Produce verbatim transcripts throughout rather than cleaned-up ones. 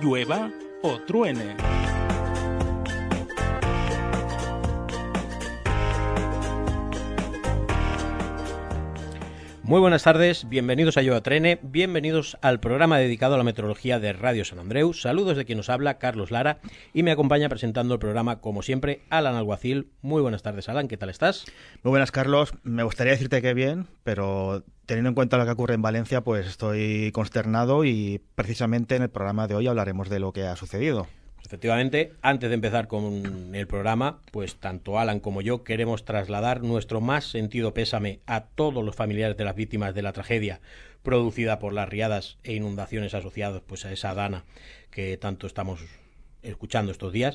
llueva o truene. Muy buenas tardes, bienvenidos a Yo a Trene, bienvenidos al programa dedicado a la meteorología de Radio Sant Andreu. Saludos de quien nos habla, Carlos Lara, y me acompaña presentando el programa, como siempre, Alan Alguacil. Muy buenas tardes, Alan, ¿qué tal estás? Muy buenas, Carlos. Me gustaría decirte que bien, pero teniendo en cuenta lo que ocurre en Valencia, pues estoy consternado y precisamente en el programa de hoy hablaremos de lo que ha sucedido. Efectivamente, antes de empezar con el programa, pues tanto Alan como yo queremos trasladar nuestro más sentido pésame a todos los familiares de las víctimas de la tragedia producida por las riadas e inundaciones asociadas pues a esa dana que tanto estamos escuchando estos días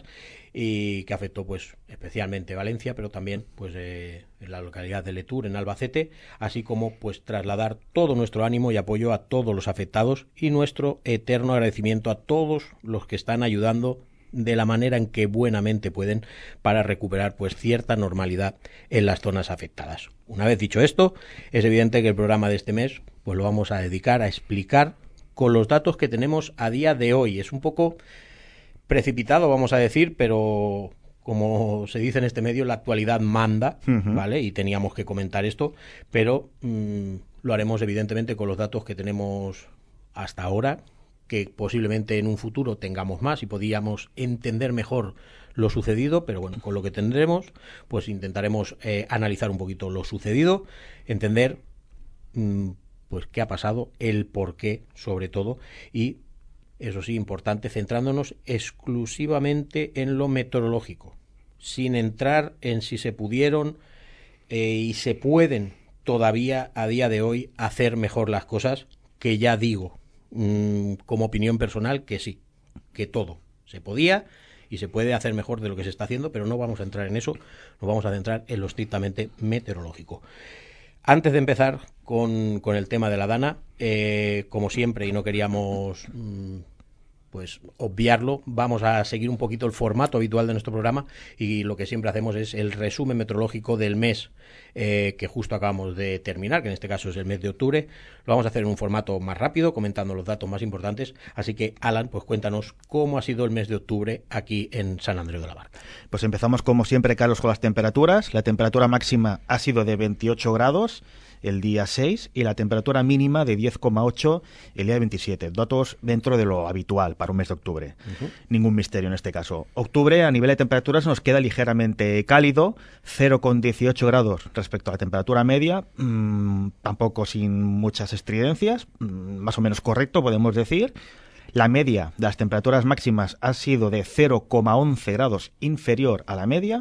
y que afectó pues especialmente Valencia, pero también pues eh, en la localidad de Letur, en Albacete, así como pues trasladar todo nuestro ánimo y apoyo a todos los afectados y nuestro eterno agradecimiento a todos los que están ayudando de la manera en que buenamente pueden para recuperar pues cierta normalidad en las zonas afectadas. Una vez dicho esto, es evidente que el programa de este mes pues lo vamos a dedicar a explicar con los datos que tenemos a día de hoy. Es un poco precipitado, vamos a decir, pero como se dice en este medio, la actualidad manda, uh-huh. ¿vale? Y teníamos que comentar esto, pero mmm, lo haremos evidentemente con los datos que tenemos hasta ahora, que posiblemente en un futuro tengamos más y podíamos entender mejor lo sucedido, pero bueno, con lo que tendremos, pues intentaremos eh, analizar un poquito lo sucedido, entender mmm, pues qué ha pasado, el por qué, sobre todo, y eso sí, importante, centrándonos exclusivamente en lo meteorológico, sin entrar en si se pudieron eh, y se pueden todavía a día de hoy hacer mejor las cosas, que ya digo, mmm, como opinión personal, que sí, que todo se podía y se puede hacer mejor de lo que se está haciendo, pero no vamos a entrar en eso, nos vamos a centrar en lo estrictamente meteorológico. Antes de empezar con, con el tema de la dana, eh, como siempre, y no queríamos mmm, pues obviarlo, vamos a seguir un poquito el formato habitual de nuestro programa y lo que siempre hacemos es el resumen meteorológico del mes eh, que justo acabamos de terminar, que en este caso es el mes de octubre. Lo vamos a hacer en un formato más rápido, comentando los datos más importantes. Así que, Alan, pues cuéntanos cómo ha sido el mes de octubre aquí en Sant Andreu de la Barca. Pues empezamos como siempre, Carlos, con las temperaturas. La temperatura máxima ha sido de veintiocho grados el día seis y la temperatura mínima de diez coma ocho el día veintisiete. Datos dentro de lo habitual para un mes de octubre. Uh-huh. Ningún misterio en este caso. Octubre, a nivel de temperaturas, nos queda ligeramente cálido, cero coma dieciocho grados respecto a la temperatura media, mmm, tampoco sin muchas estridencias, mmm, más o menos correcto, podemos decir. La media de las temperaturas máximas ha sido de cero coma once grados inferior a la media,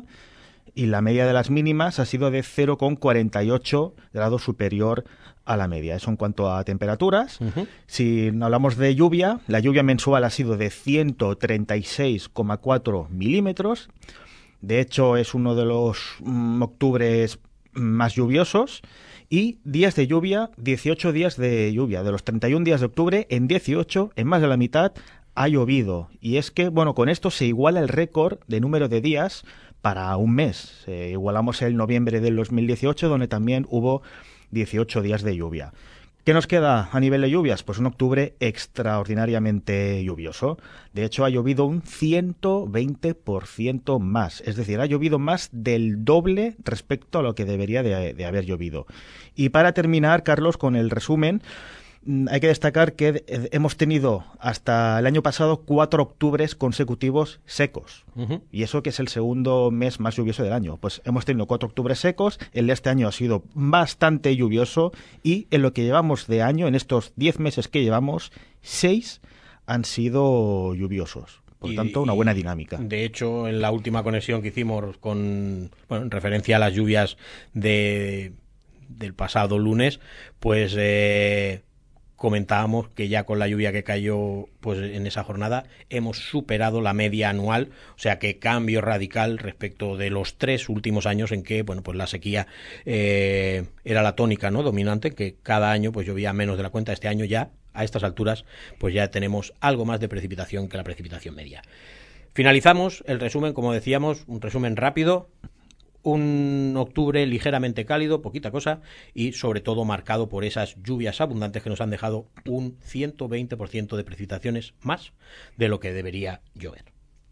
y la media de las mínimas ha sido de cero coma cuarenta y ocho grados superior a la media. Eso en cuanto a temperaturas. Uh-huh. Si hablamos de lluvia, la lluvia mensual ha sido de ciento treinta y seis coma cuatro milímetros. De hecho, es uno de los mm, octubres más lluviosos. Y días de lluvia, dieciocho días de lluvia. De los treinta y un días de octubre, en dieciocho, en más de la mitad, ha llovido. Y es que, bueno, con esto se iguala el récord de número de días para un mes. Eh, igualamos el noviembre del dos mil dieciocho, donde también hubo dieciocho días de lluvia. ¿Qué nos queda a nivel de lluvias? Pues un octubre extraordinariamente lluvioso. De hecho, ha llovido un ciento veinte por ciento más. Es decir, ha llovido más del doble respecto a lo que debería de, de haber llovido. Y para terminar, Carlos, con el resumen, hay que destacar que hemos tenido hasta el año pasado cuatro octubres consecutivos secos. Uh-huh. Y eso que es el segundo mes más lluvioso del año. Pues hemos tenido cuatro octubres secos, el de este año ha sido bastante lluvioso y en lo que llevamos de año, en estos diez meses que llevamos, seis han sido lluviosos. Por lo tanto, una buena dinámica. De hecho, en la última conexión que hicimos con, bueno, en referencia a las lluvias de, del pasado lunes, pues eh, comentábamos que ya con la lluvia que cayó pues en esa jornada hemos superado la media anual, o sea que cambio radical respecto de los tres últimos años en que bueno pues la sequía eh, era la tónica, ¿no?, dominante, que cada año pues llovía menos de la cuenta. Este año ya a estas alturas pues ya tenemos algo más de precipitación que la precipitación media. Finalizamos el resumen, como decíamos, un resumen rápido. un octubre ligeramente cálido, poquita cosa, y sobre todo marcado por esas lluvias abundantes que nos han dejado un ciento veinte por ciento de precipitaciones más de lo que debería llover.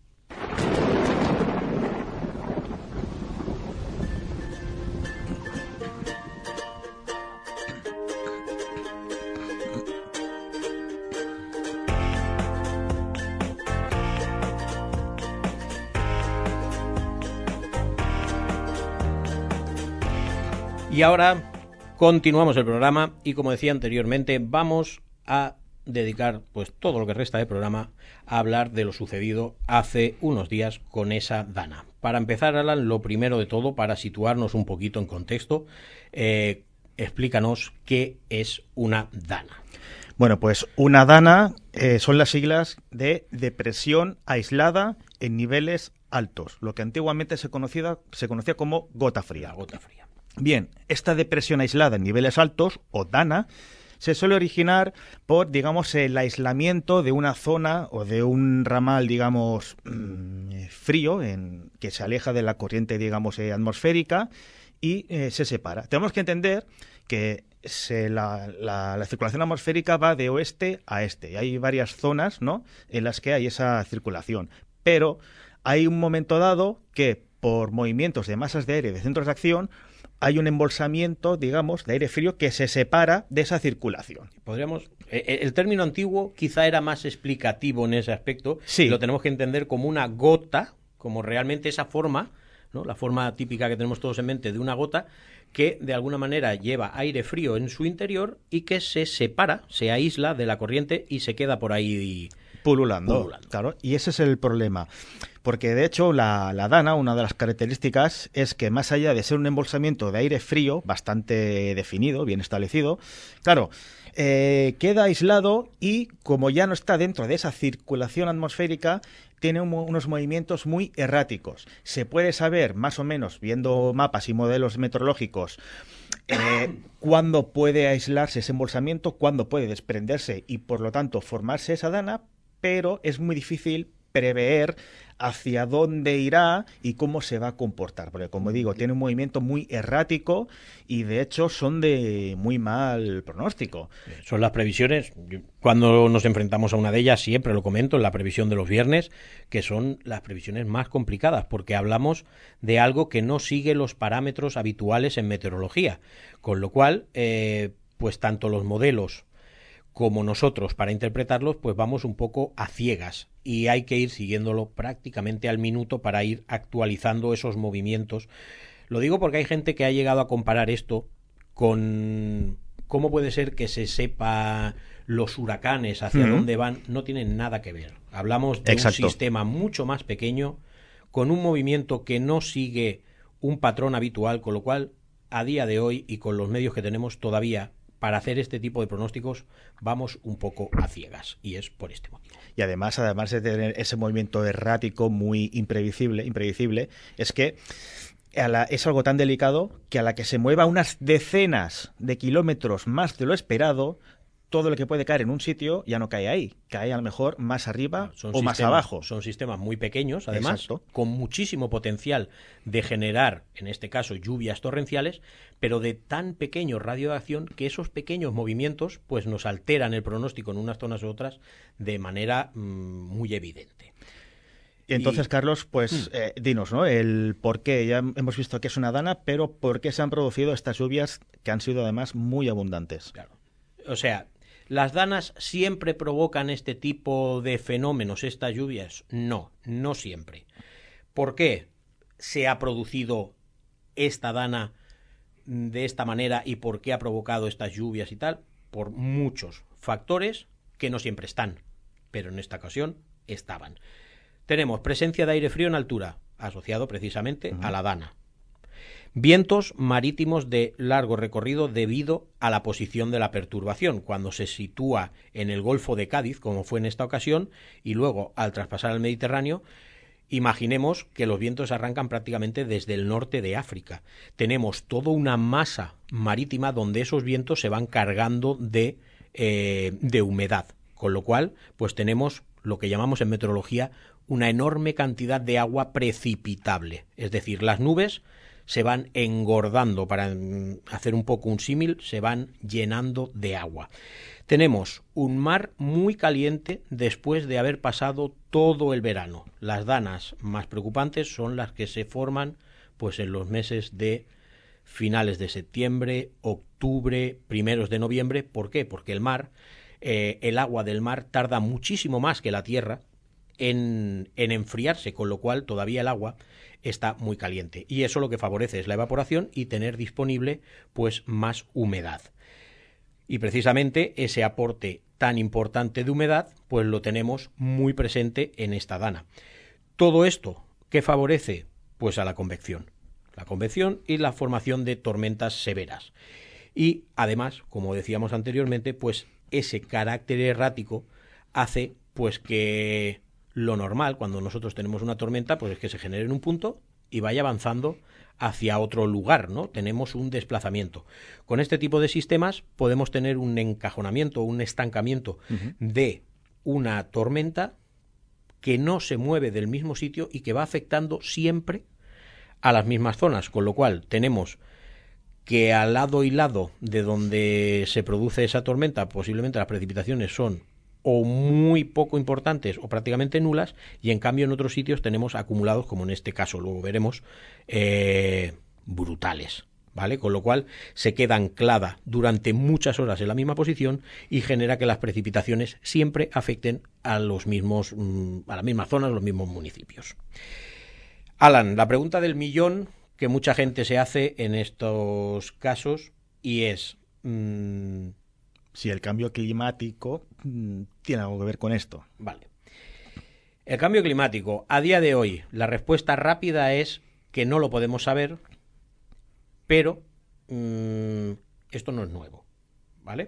Y ahora continuamos el programa y, como decía anteriormente, vamos a dedicar pues todo lo que resta del programa a hablar de lo sucedido hace unos días con esa dana. Para empezar, Alan, lo primero de todo, para situarnos un poquito en contexto, eh, explícanos qué es una dana. Bueno, pues una dana eh, son las siglas de depresión aislada en niveles altos, lo que antiguamente se conocía, se conocía como gota fría. La gota fría. Bien, esta depresión aislada en niveles altos, o dana, se suele originar por, digamos, el aislamiento de una zona o de un ramal, digamos, mmm, frío, en, que se aleja de la corriente, digamos, eh, atmosférica y eh, se separa. Tenemos que entender que se, la, la, la circulación atmosférica va de oeste a este. Y hay varias zonas, ¿no?, en las que hay esa circulación. Pero hay un momento dado que, por movimientos de masas de aire de centros de acción, hay un embolsamiento, digamos, de aire frío que se separa de esa circulación. Podríamos, el término antiguo quizá era más explicativo en ese aspecto. Sí. Lo tenemos que entender como una gota, como realmente esa forma, ¿no?, la forma típica que tenemos todos en mente de una gota, que de alguna manera lleva aire frío en su interior y que se separa, se aísla de la corriente y se queda por ahí pululando. pululando. Claro, y ese es el problema. Porque, de hecho, la, la dana, una de las características es que, más allá de ser un embolsamiento de aire frío bastante definido, bien establecido, claro, eh, queda aislado y, como ya no está dentro de esa circulación atmosférica, tiene un, unos movimientos muy erráticos. Se puede saber, más o menos, viendo mapas y modelos meteorológicos, eh, cuándo puede aislarse ese embolsamiento, cuándo puede desprenderse y, por lo tanto, formarse esa dana, pero es muy difícil prever hacia dónde irá y cómo se va a comportar, porque, como digo, tiene un movimiento muy errático y, de hecho, son de muy mal pronóstico. Son las previsiones, cuando nos enfrentamos a una de ellas, siempre lo comento, en la previsión de los viernes, que son las previsiones más complicadas, porque hablamos de algo que no sigue los parámetros habituales en meteorología, con lo cual, eh, pues tanto los modelos como nosotros para interpretarlos, pues vamos un poco a ciegas y hay que ir siguiéndolo prácticamente al minuto para ir actualizando esos movimientos. Lo digo porque hay gente que ha llegado a comparar esto con cómo puede ser que se sepa los huracanes hacia uh-huh. dónde van. No tienen nada que ver. Hablamos de Exacto. un sistema mucho más pequeño, con un movimiento que no sigue un patrón habitual, con lo cual, a día de hoy y con los medios que tenemos todavía, para hacer este tipo de pronósticos vamos un poco a ciegas, y es por este motivo. Y además, además de tener ese movimiento errático muy imprevisible, imprevisible es que a la, es algo tan delicado que a la que se mueva unas decenas de kilómetros más de lo esperado, todo lo que puede caer en un sitio ya no cae ahí, cae a lo mejor más arriba son o sistemas, más abajo. Son sistemas muy pequeños, además, Exacto. con muchísimo potencial de generar, en este caso, lluvias torrenciales, pero de tan pequeño radio de acción que esos pequeños movimientos pues nos alteran el pronóstico en unas zonas u otras de manera mmm, muy evidente. Y entonces, y... Carlos, pues mm. eh, dinos, ¿no?, el por qué. Ya hemos visto que es una dana, pero ¿por qué se han producido estas lluvias que han sido además muy abundantes? Claro. O sea, ¿las danas siempre provocan este tipo de fenómenos, estas lluvias? No, no siempre. ¿Por qué se ha producido esta dana de esta manera y por qué ha provocado estas lluvias y tal? Por muchos factores que no siempre están, pero en esta ocasión estaban. Tenemos presencia de aire frío en altura, asociado precisamente uh-huh. a la dana. Vientos marítimos de largo recorrido debido a la posición de la perturbación, cuando se sitúa en el Golfo de Cádiz, como fue en esta ocasión, y luego al traspasar el Mediterráneo, imaginemos que los vientos arrancan prácticamente desde el norte de África. Tenemos toda una masa marítima donde esos vientos se van cargando de, eh, de humedad, con lo cual pues tenemos lo que llamamos en meteorología una enorme cantidad de agua precipitable. Es decir, las nubes se van engordando, para hacer un poco un símil, se van llenando de agua. Tenemos un mar muy caliente después de haber pasado todo el verano. Las danas más preocupantes son las que se forman pues en los meses de finales de septiembre, octubre, primeros de noviembre. ¿Por qué? Porque el mar, eh, el agua del mar tarda muchísimo más que la tierra en, en enfriarse, con lo cual todavía el agua está muy caliente. Y eso lo que favorece es la evaporación y tener disponible pues más humedad. Y precisamente ese aporte tan importante de humedad pues lo tenemos muy presente en esta dana. Todo esto, ¿qué favorece? Pues a la convección. La convección y la formación de tormentas severas. Y además, como decíamos anteriormente, pues ese carácter errático hace pues que lo normal cuando nosotros tenemos una tormenta pues es que se genere en un punto y vaya avanzando hacia otro lugar, ¿no? Tenemos un desplazamiento. Con este tipo de sistemas podemos tener un encajonamiento, un estancamiento uh-huh. de una tormenta que no se mueve del mismo sitio y que va afectando siempre a las mismas zonas, con lo cual tenemos que al lado y lado de donde se produce esa tormenta posiblemente las precipitaciones son o muy poco importantes o prácticamente nulas, y en cambio en otros sitios tenemos acumulados, como en este caso luego veremos, eh, brutales, ¿vale? Con lo cual se queda anclada durante muchas horas en la misma posición y genera que las precipitaciones siempre afecten a los mismos, a las mismas zonas, los mismos municipios. Alan, la pregunta del millón que mucha gente se hace en estos casos y es... Mmm, si el cambio climático mmm, tiene algo que ver con esto. Vale. El cambio climático, a día de hoy, la respuesta rápida es que no lo podemos saber, pero mmm, esto no es nuevo, ¿vale?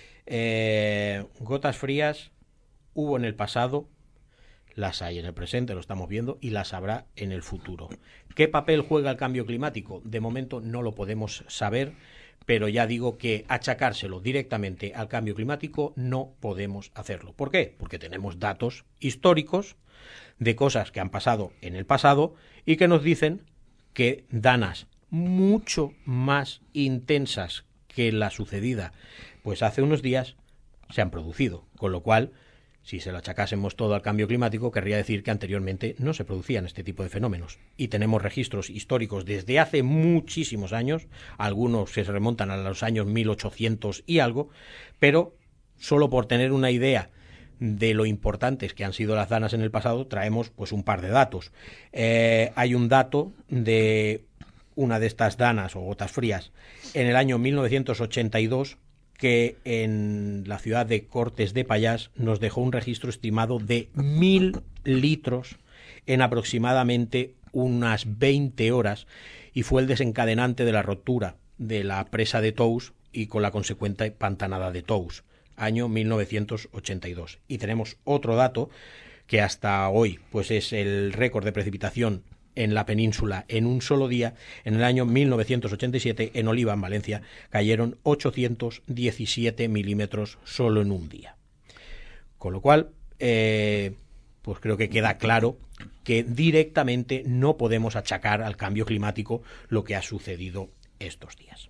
Eh, gotas frías hubo en el pasado, las hay en el presente, lo estamos viendo, y las habrá en el futuro. ¿Qué papel juega el cambio climático? De momento no lo podemos saber, pero ya digo que achacárselo directamente al cambio climático no podemos hacerlo. ¿Por qué? Porque tenemos datos históricos de cosas que han pasado en el pasado y que nos dicen que danas mucho más intensas que la sucedida pues hace unos días se han producido, con lo cual si se lo achacásemos todo al cambio climático, querría decir que anteriormente no se producían este tipo de fenómenos. Y tenemos registros históricos desde hace muchísimos años, algunos se remontan a los años mil ochocientos y algo, pero solo por tener una idea de lo importantes que han sido las danas en el pasado, traemos pues un par de datos. Eh, hay un dato de una de estas danas o gotas frías en el año mil novecientos ochenta y dos, que en la ciudad de Cortes de Pallás nos dejó un registro estimado de mil litros en aproximadamente unas veinte horas y fue el desencadenante de la rotura de la presa de Tous y con la consecuente pantanada de Tous, año mil novecientos ochenta y dos. Y tenemos otro dato que hasta hoy pues es el récord de precipitación en la península en un solo día. En el año mil novecientos ochenta y siete, en Oliva, en Valencia, cayeron ochocientos diecisiete milímetros solo en un día. Con lo cual, eh, pues creo que queda claro que directamente no podemos achacar al cambio climático lo que ha sucedido estos días.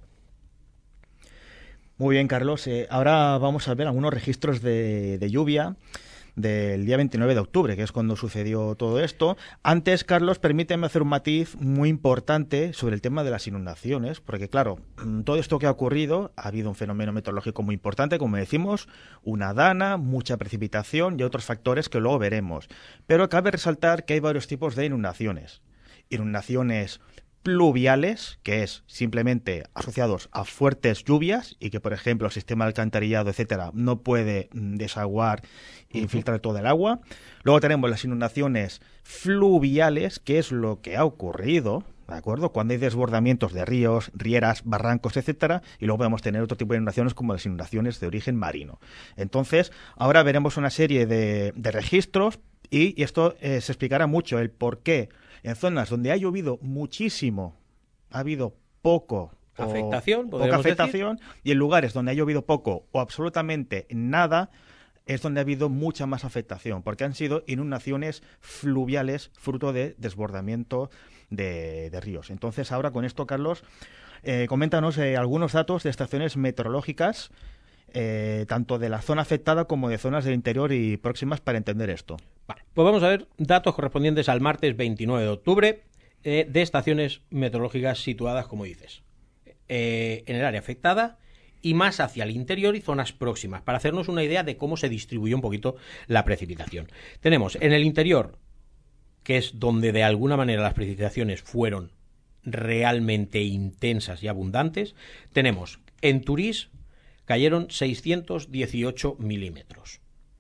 Muy bien, Carlos. Eh, ahora vamos a ver algunos registros de, de lluvia del día veintinueve de octubre, que es cuando sucedió todo esto. Antes, Carlos, permíteme hacer un matiz muy importante sobre el tema de las inundaciones, porque claro, todo esto que ha ocurrido, ha habido un fenómeno meteorológico muy importante, como decimos, una dana, mucha precipitación y otros factores que luego veremos. Pero cabe resaltar que hay varios tipos de inundaciones. Inundaciones pluviales, que es simplemente asociados a fuertes lluvias y que, por ejemplo, el sistema de alcantarillado, etcétera, no puede desaguar e infiltrar todo el agua. Luego tenemos las inundaciones fluviales, que es lo que ha ocurrido, ¿de acuerdo? Cuando hay desbordamientos de ríos, rieras, barrancos, etcétera, y luego podemos tener otro tipo de inundaciones como las inundaciones de origen marino. Entonces, ahora veremos una serie de, de registros y, y esto eh, se explicará mucho el por qué en zonas donde ha llovido muchísimo, ha habido poco afectación, poca afectación, decir. Y en lugares donde ha llovido poco o absolutamente nada, es donde ha habido mucha más afectación, porque han sido inundaciones fluviales fruto de desbordamiento de, de ríos. Entonces, ahora con esto, Carlos, eh, coméntanos eh, algunos datos de estaciones meteorológicas, eh, tanto de la zona afectada como de zonas del interior y próximas, para entender esto. Vale, pues vamos a ver datos correspondientes al martes veintinueve de octubre eh, de estaciones meteorológicas situadas, como dices, eh, en el área afectada y más hacia el interior y zonas próximas, para hacernos una idea de cómo se distribuyó un poquito la precipitación. Tenemos en el interior, que es donde de alguna manera las precipitaciones fueron realmente intensas y abundantes, tenemos en Turís cayeron seiscientos dieciocho milímetros.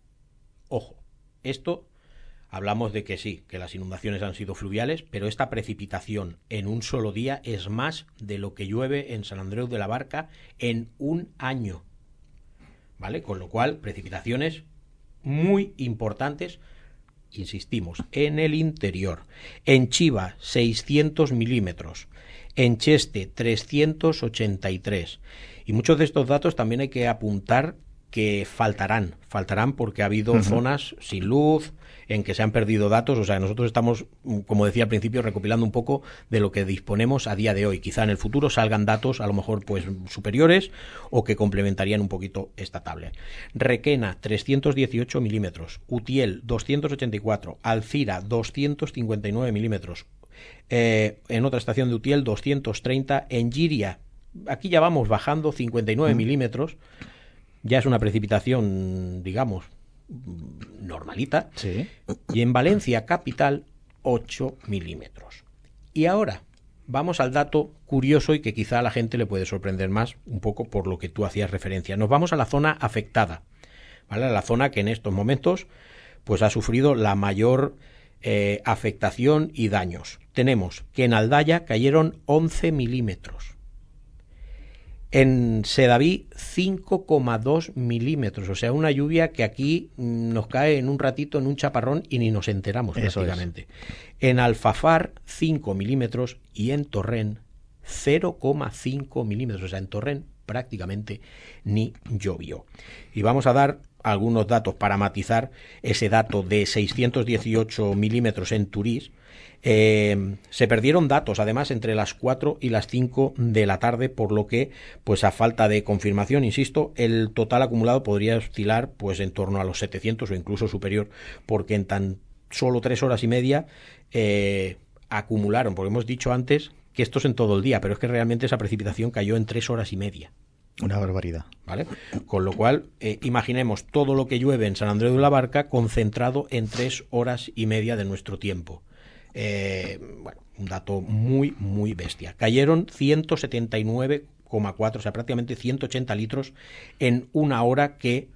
Ojo, esto hablamos de que sí, que las inundaciones han sido fluviales, pero esta precipitación en un solo día es más de lo que llueve en Sant Andreu de la Barca en un año, ¿vale? Con lo cual, precipitaciones muy importantes, insistimos, en el interior. En Chiva, seiscientos milímetros. En Cheste, trescientos ochenta y tres. Y muchos de estos datos también hay que apuntar que faltarán, faltarán porque ha habido uh-huh. zonas sin luz, en que se han perdido datos. O sea, nosotros estamos, como decía al principio, recopilando un poco de lo que disponemos a día de hoy. Quizá en el futuro salgan datos a lo mejor pues superiores o que complementarían un poquito esta tabla. Requena, trescientos dieciocho milímetros. Utiel, doscientos ochenta y cuatro. Alcira, doscientos cincuenta y nueve milímetros. Eh, en otra estación de Utiel, doscientos treinta. En Giria, aquí ya vamos bajando, cincuenta y nueve uh-huh. milímetros. Ya es una precipitación, digamos, normalita. Sí. Y en Valencia capital, ocho milímetros. Y ahora vamos al dato curioso y que quizá a la gente le puede sorprender más, un poco por lo que tú hacías referencia. Nos vamos a la zona afectada, ¿vale? A la zona que en estos momentos pues ha sufrido la mayor eh, afectación y daños. Tenemos que en Aldaya cayeron once milímetros. En Sedaví, cinco coma dos milímetros, o sea, una lluvia que aquí nos cae en un ratito, en un chaparrón, y ni nos enteramos. Eso prácticamente. Es. En Alfafar, cinco milímetros, y en Torrent, cero coma cinco milímetros, o sea, en Torrent prácticamente ni llovió. Y vamos a dar algunos datos para matizar ese dato de seiscientos dieciocho milímetros en Turís. Eh, se perdieron datos además entre las cuatro y las cinco de la tarde, por lo que pues a falta de confirmación, insisto, el total acumulado podría oscilar pues en torno a los setecientos o incluso superior, porque en tan solo tres horas y media eh, acumularon, porque hemos dicho antes que esto es en todo el día, pero es que realmente esa precipitación cayó en tres horas y media. Una barbaridad. ¿Vale? Con lo cual, eh, imaginemos todo lo que llueve en Sant Andreu de la Barca concentrado en tres horas y media de nuestro tiempo. Eh, bueno, un dato muy, muy bestia. Cayeron ciento setenta y nueve coma cuatro, o sea, prácticamente ciento ochenta litros en una hora, que,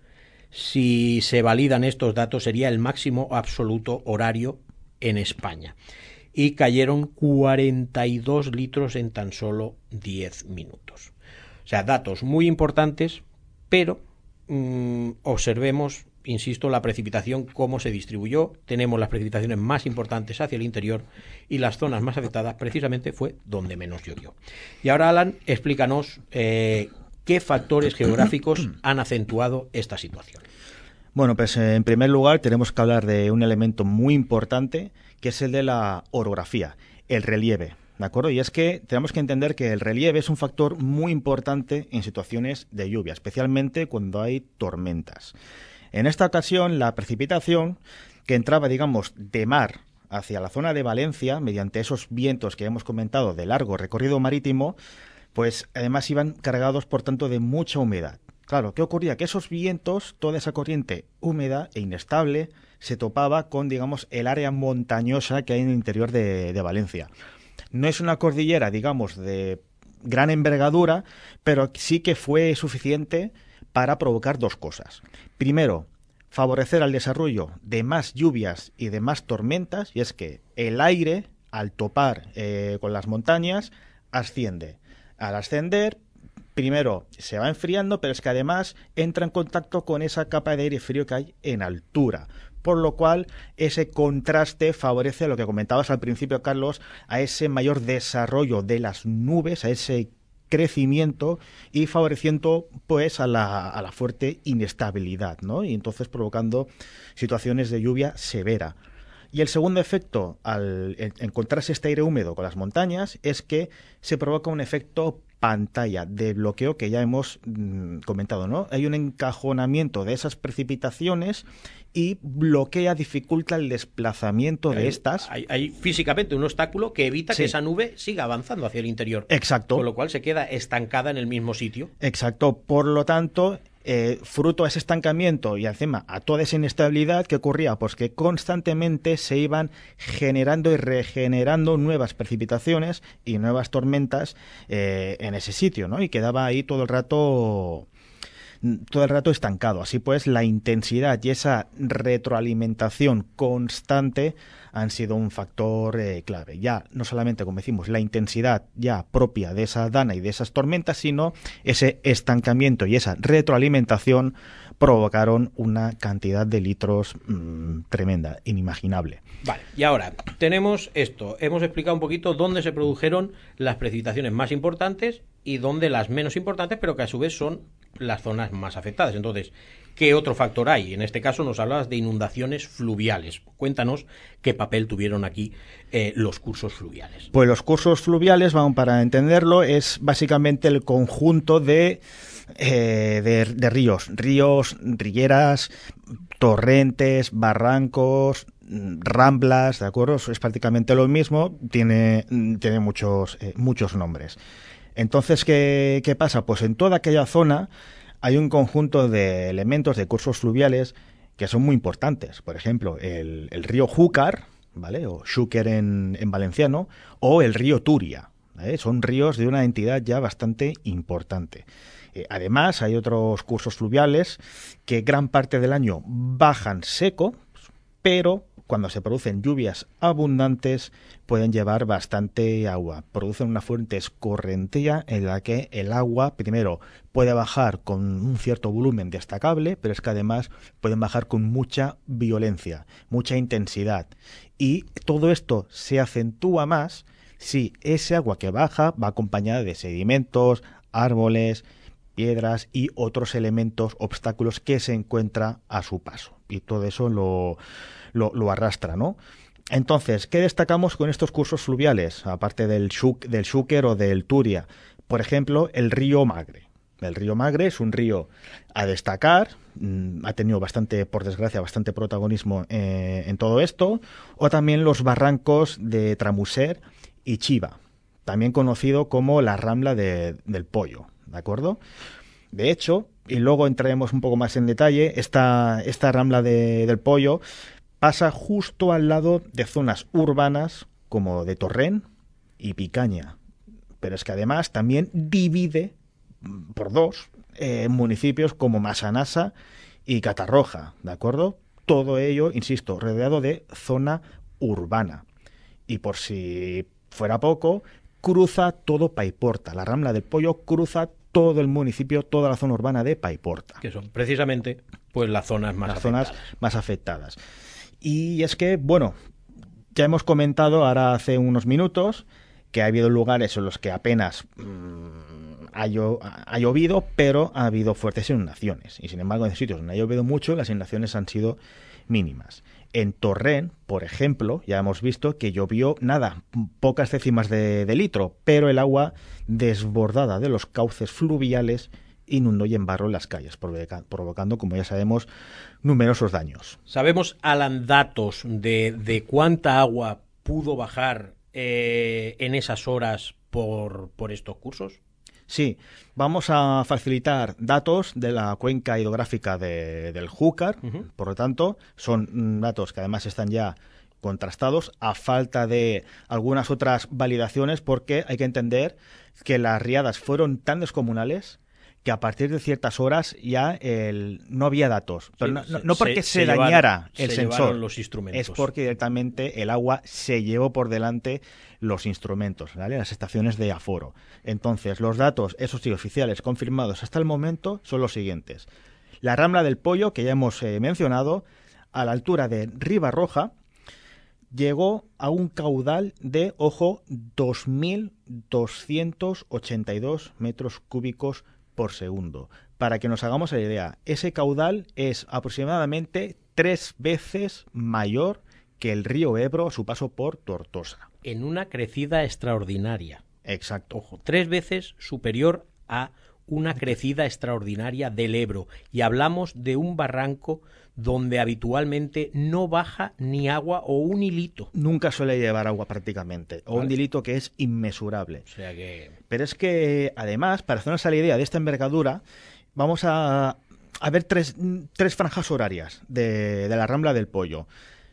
si se validan estos datos, sería el máximo absoluto horario en España. Y cayeron cuarenta y dos litros en tan solo diez minutos. O sea, datos muy importantes, pero mmm, observemos, insisto, la precipitación, cómo se distribuyó. Tenemos las precipitaciones más importantes hacia el interior y las zonas más afectadas precisamente fue donde menos llovió. Y ahora, Alan, explícanos eh, qué factores geográficos han acentuado esta situación. Bueno, pues eh, en primer lugar tenemos que hablar de un elemento muy importante, que es el de la orografía, el relieve. ¿De acuerdo? Y es que tenemos que entender que el relieve es un factor muy importante en situaciones de lluvia, especialmente cuando hay tormentas. En esta ocasión, la precipitación que entraba, digamos, de mar hacia la zona de Valencia, mediante esos vientos que hemos comentado de largo recorrido marítimo, pues además iban cargados, por tanto, de mucha humedad. Claro, ¿qué ocurría? Que esos vientos, toda esa corriente húmeda e inestable, se topaba con, digamos, el área montañosa que hay en el interior de, de Valencia. No es una cordillera, digamos, de gran envergadura, pero sí que fue suficiente para provocar dos cosas. Primero, favorecer al desarrollo de más lluvias y de más tormentas, y es que el aire, al topar eh, con las montañas, asciende. Al ascender, primero se va enfriando, pero es que además entra en contacto con esa capa de aire frío que hay en altura, por lo cual ese contraste favorece lo que comentabas al principio, Carlos, a ese mayor desarrollo de las nubes, a ese crecimiento y favoreciendo pues a la, a la fuerte inestabilidad, ¿no? Y entonces provocando situaciones de lluvia severa. Y el segundo efecto al encontrarse este aire húmedo con las montañas es que se provoca un efecto pantalla de bloqueo que ya hemos mmm, comentado, ¿no? Hay un encajonamiento de esas precipitaciones y bloquea, dificulta el desplazamiento hay, de estas. Hay, hay físicamente un obstáculo que evita sí. que esa nube siga avanzando hacia el interior. Exacto. Con lo cual se queda estancada en el mismo sitio. Exacto. Por lo tanto, eh, fruto a ese estancamiento y encima a toda esa inestabilidad que ocurría, pues que constantemente se iban generando y regenerando nuevas precipitaciones y nuevas tormentas eh, en ese sitio, ¿no? Y quedaba ahí todo el rato todo el rato estancado. Así pues, la intensidad y esa retroalimentación constante han sido un factor eh, clave. Ya no solamente, como decimos, la intensidad ya propia de esa dana y de esas tormentas, sino ese estancamiento y esa retroalimentación provocaron una cantidad de litros mmm, tremenda, inimaginable. Vale, y ahora tenemos esto. Hemos explicado un poquito dónde se produjeron las precipitaciones más importantes y dónde las menos importantes, pero que a su vez son las zonas más afectadas. Entonces, ¿qué otro factor hay? En este caso nos hablabas de inundaciones fluviales. Cuéntanos qué papel tuvieron aquí eh, los cursos fluviales. Pues los cursos fluviales, vamos, para entenderlo, es básicamente el conjunto de, eh, de, de ríos, ríos, rilleras, torrentes, barrancos, ramblas, ¿de acuerdo? Es prácticamente lo mismo, tiene, tiene muchos, eh, muchos nombres. Entonces, ¿qué, ¿qué pasa? Pues en toda aquella zona hay un conjunto de elementos, de cursos fluviales, que son muy importantes. Por ejemplo, el, el río Júcar, ¿vale? O Xúquer en, en valenciano, o el río Turia, ¿vale? Son ríos de una entidad ya bastante importante. Eh, además, hay otros cursos fluviales que gran parte del año bajan seco, pero cuando se producen lluvias abundantes pueden llevar bastante agua. Producen una fuente escorrentía en la que el agua, primero, puede bajar con un cierto volumen destacable, pero es que además pueden bajar con mucha violencia, mucha intensidad. Y todo esto se acentúa más si ese agua que baja va acompañada de sedimentos, árboles, piedras y otros elementos, obstáculos que se encuentra a su paso. Y todo eso lo... Lo, lo arrastra, ¿no? Entonces, ¿qué destacamos con estos cursos fluviales? Aparte del, Xúquer, del Xúquer o del Turia. Por ejemplo, el río Magre. El río Magre es un río a destacar, mmm, ha tenido bastante, por desgracia, bastante protagonismo eh, en todo esto. O también los barrancos de Tramuser y Chiva, también conocido como la Rambla de, del Pollo, ¿de acuerdo? De hecho, y luego entraremos un poco más en detalle, esta, esta Rambla de, del Pollo pasa justo al lado de zonas urbanas como de Torrent y Picaña. Pero es que además también divide por dos eh, municipios como Massanassa y Catarroja, ¿de acuerdo? Todo ello, insisto, rodeado de zona urbana. Y por si fuera poco, cruza todo Paiporta. La Rambla del Pollo cruza todo el municipio, toda la zona urbana de Paiporta. Que son precisamente pues las zonas más las afectadas. zonas más afectadas. Y es que, bueno, ya hemos comentado ahora hace unos minutos que ha habido lugares en los que apenas mmm, ha, llo- ha llovido, pero ha habido fuertes inundaciones. Y sin embargo, en sitios donde ha llovido mucho, las inundaciones han sido mínimas. En Torrent, por ejemplo, ya hemos visto que llovió nada, pocas décimas de, de litro, pero el agua desbordada de los cauces fluviales inundó y embarró las calles, provoca- provocando, como ya sabemos, numerosos daños. ¿Sabemos, Alan, datos de, de cuánta agua pudo bajar eh, en esas horas por, por estos cursos? Sí, vamos a facilitar datos de la cuenca hidrográfica de, del Júcar, uh-huh. Por lo tanto, son datos que además están ya contrastados a falta de algunas otras validaciones, porque hay que entender que las riadas fueron tan descomunales que a partir de ciertas horas ya el, no había datos. Pero sí, no, no, no porque se, se, se dañara llevaron, el se sensor, los instrumentos. Es porque directamente el agua se llevó por delante los instrumentos, ¿vale? Las estaciones de aforo. Entonces, los datos, esos sí, oficiales, confirmados hasta el momento, son los siguientes. La Rambla del Pollo, que ya hemos eh, mencionado, a la altura de Ribarroja, llegó a un caudal de, ojo, dos mil doscientos ochenta y dos metros cúbicos por segundo. Para que nos hagamos la idea, ese caudal es aproximadamente tres veces mayor que el río Ebro a su paso por Tortosa. En una crecida extraordinaria. Exacto. Ojo, tres veces superior a una crecida extraordinaria del Ebro. Y hablamos de un barranco donde habitualmente no baja ni agua o un hilito. Nunca suele llevar agua prácticamente, o ¿vale? Un hilito que es inmesurable. O sea que... Pero es que, además, para hacernos la idea de esta envergadura, vamos a, a ver tres, tres franjas horarias de, de la Rambla del Pollo.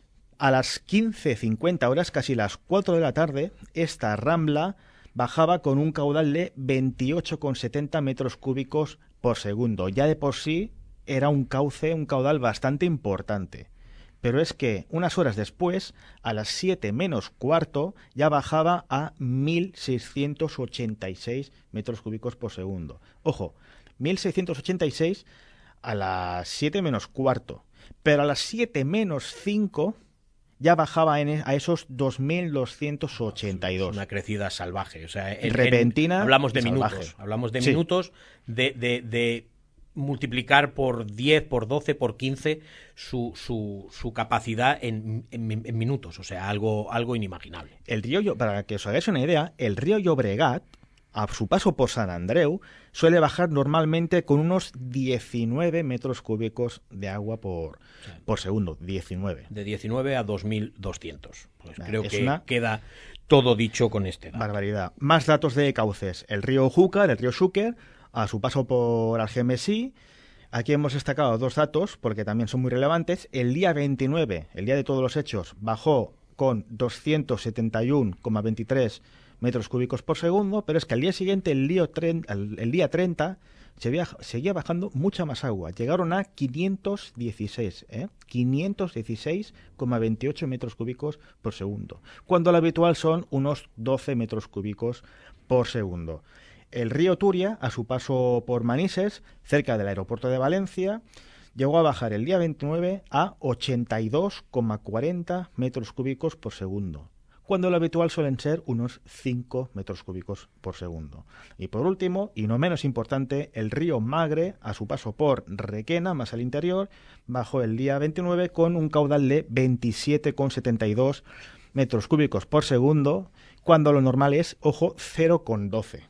A las quince cincuenta horas, casi las cuatro de la tarde, esta rambla bajaba con un caudal de veintiocho coma setenta metros cúbicos por segundo. Ya de por sí era un cauce, un caudal bastante importante. Pero es que unas horas después, a las siete menos cuarto, ya bajaba a mil seiscientos ochenta y seis metros cúbicos por segundo. Ojo, mil seiscientos ochenta y seis a las siete menos cuarto. Pero a las siete menos cinco... ya bajaba en, a esos dos mil doscientos ochenta y dos. Es una crecida salvaje. O sea, en, repentina. En, hablamos de salvaje. minutos. Hablamos de sí. minutos de, de, de multiplicar por diez, por doce, por quince su, su, su capacidad en, en, en minutos. O sea, algo, algo inimaginable. El río, para que os hagáis una idea, el río Llobregat, a su paso por Sant Andreu, suele bajar normalmente con unos diecinueve metros cúbicos de agua por, sí. por segundo. diecinueve. De diecinueve a dos mil doscientos. Pues nah, creo que una... queda todo dicho con este dato. Barbaridad. Más datos de cauces. El río Júcar, el río Xúquer, a su paso por Algemesí. Aquí hemos destacado dos datos porque también son muy relevantes. El día veintinueve, el día de todos los hechos, bajó con doscientos setenta y uno coma veintitrés metros cúbicos por segundo, pero es que al día siguiente, el día treinta, el día treinta seguía, seguía bajando mucha más agua. Llegaron a quinientos dieciséis, ¿eh? quinientos dieciséis coma veintiocho metros cúbicos por segundo, cuando lo habitual son unos doce metros cúbicos por segundo. El río Turia, a su paso por Manises, cerca del aeropuerto de Valencia, llegó a bajar el día veintinueve a ochenta y dos coma cuarenta metros cúbicos por segundo, cuando lo habitual suelen ser unos cinco metros cúbicos por segundo. Y por último, y no menos importante, el río Magre, a su paso por Requena, más al interior, bajó el día veintinueve con un caudal de veintisiete coma setenta y dos metros cúbicos por segundo, cuando lo normal es, ojo, cero coma doce.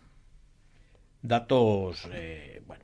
Datos, eh, bueno,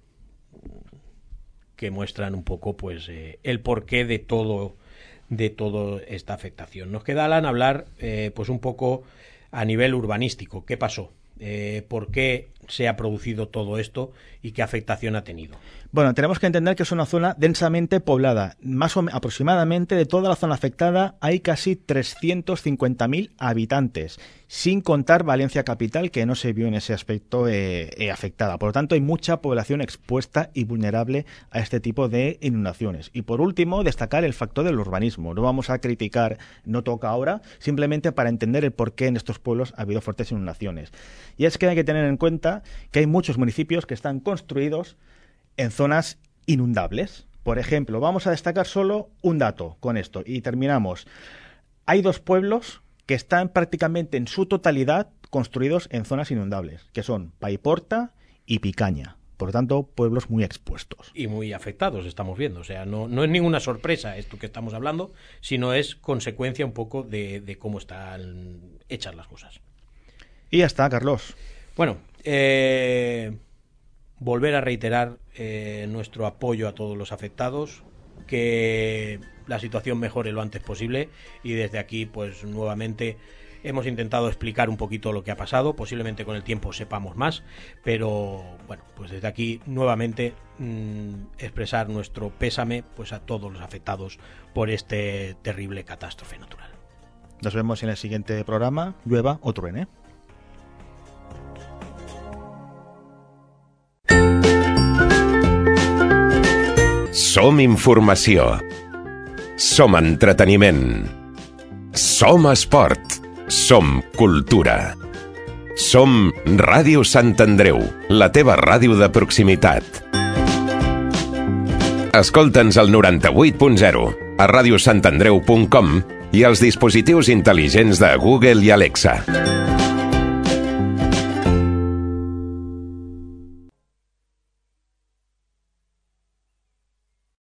que muestran un poco, pues, eh, el porqué de todo de toda esta afectación. Nos queda, Alan, hablar eh, pues un poco a nivel urbanístico. ¿Qué pasó? Eh, ¿Por qué se ha producido todo esto y qué afectación ha tenido? Bueno, tenemos que entender que es una zona densamente poblada. Más o menos, aproximadamente de toda la zona afectada hay casi trescientos cincuenta mil habitantes, sin contar Valencia capital, que no se vio en ese aspecto eh, eh, afectada. Por lo tanto, hay mucha población expuesta y vulnerable a este tipo de inundaciones. Y por último, destacar el factor del urbanismo. No vamos a criticar, no toca ahora, simplemente para entender el por qué en estos pueblos ha habido fuertes inundaciones. Y es que hay que tener en cuenta que hay muchos municipios que están construidos en zonas inundables. Por ejemplo, vamos a destacar solo un dato con esto y terminamos. Hay dos pueblos que están prácticamente en su totalidad construidos en zonas inundables, que son Paiporta y Picaña. Por lo tanto, pueblos muy expuestos. Y muy afectados, estamos viendo. O sea, no, no es ninguna sorpresa esto que estamos hablando, sino es consecuencia un poco de, de cómo están hechas las cosas. Y ya está, Carlos. Bueno, eh... volver a reiterar eh, nuestro apoyo a todos los afectados, que la situación mejore lo antes posible y desde aquí pues nuevamente hemos intentado explicar un poquito lo que ha pasado, posiblemente con el tiempo sepamos más, pero bueno, pues desde aquí nuevamente mmm, expresar nuestro pésame pues a todos los afectados por este terrible catástrofe natural. Nos vemos en el siguiente programa, llueva o truene. Som informació. Som entreteniment. Som esport. Som cultura. Som Ràdio Sant Andreu, la teva ràdio de proximitat. Escolta'ns al noranta-vuit punt zero. a radiosantandreu punt com i als dispositius intel·ligents de Google i Alexa.